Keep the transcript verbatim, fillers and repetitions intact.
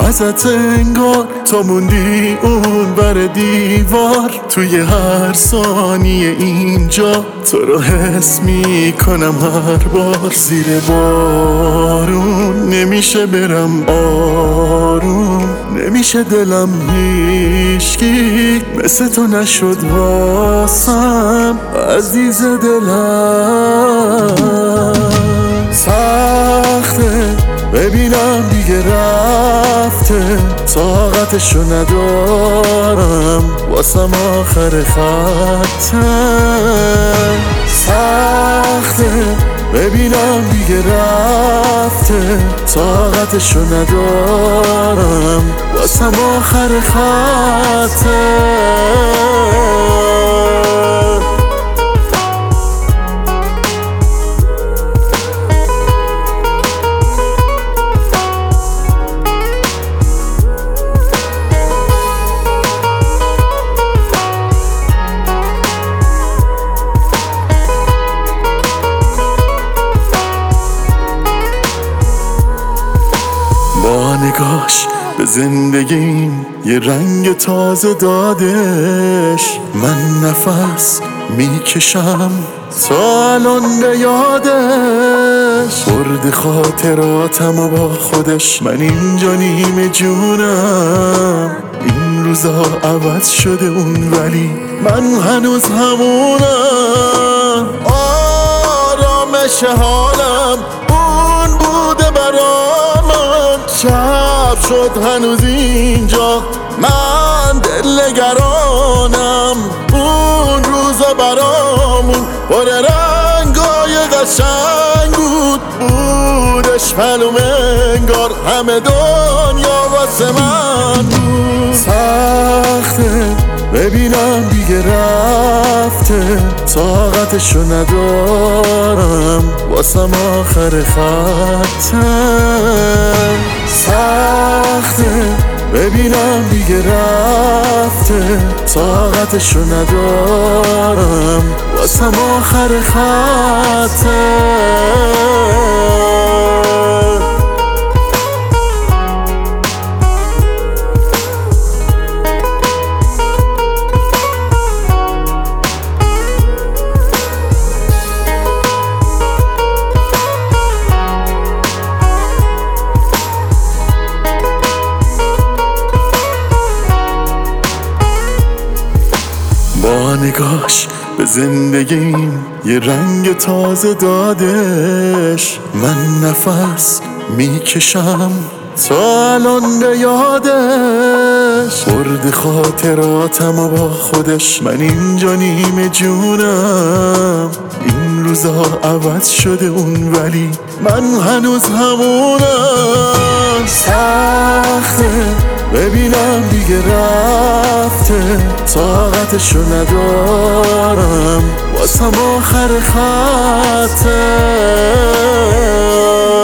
ازت انگار تا موندی اون بر دیوار. توی هر ثانیه اینجا تو رو حس میکنم هر بار. زیر بارون نمیشه برم آروم، نمیشه دلم هیچکی مثل تو نشد واسم عزیز دلم. سخته ببینم دیگه رفته، طاقتشو ندارم واسم آخر خطه. سخته ببینم دیگه رفته، طاقتشو ندارم واسم آخر خطه. با نگاش به زندگیم یه رنگ تازه دادش. من نفس میکشم تا الان به یادش. برد خاطراتم و با خودش من اینجا نیمه جونم. این روزا عوض شده اون ولی من هنوز همونم. آرامش حالم اون بوده برام، شب شد هنوز اینجا من دل نگرانم. اون روزا برامون پر رنگای قشنگ بود، بودش معلوم انگار همه دنیا واسه من بود. سخته ببینم دیگه رفته، طاقتشو ندارم واسم آخر خطه. سخته ببینم دیگه رفته، طاقتشو ندارم واسم آخر خطه. با نگاش به زندگیم یه رنگ تازه دادش. من نفس میکشم تا الان به یادش. برد خاطراتم و با خودش من اینجا نیمه جونم. این روزا عوض شده اون ولی من هنوز همونم. سخته ببینم دیگه رفته، طاقتشو ندارم واسم آخر خطه.